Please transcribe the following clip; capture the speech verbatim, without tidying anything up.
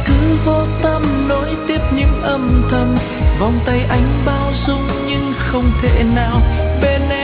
cứ vô tâm nối tiếp những âm thầm, vòng tay anh bao dung nhưng không thể nào bên em.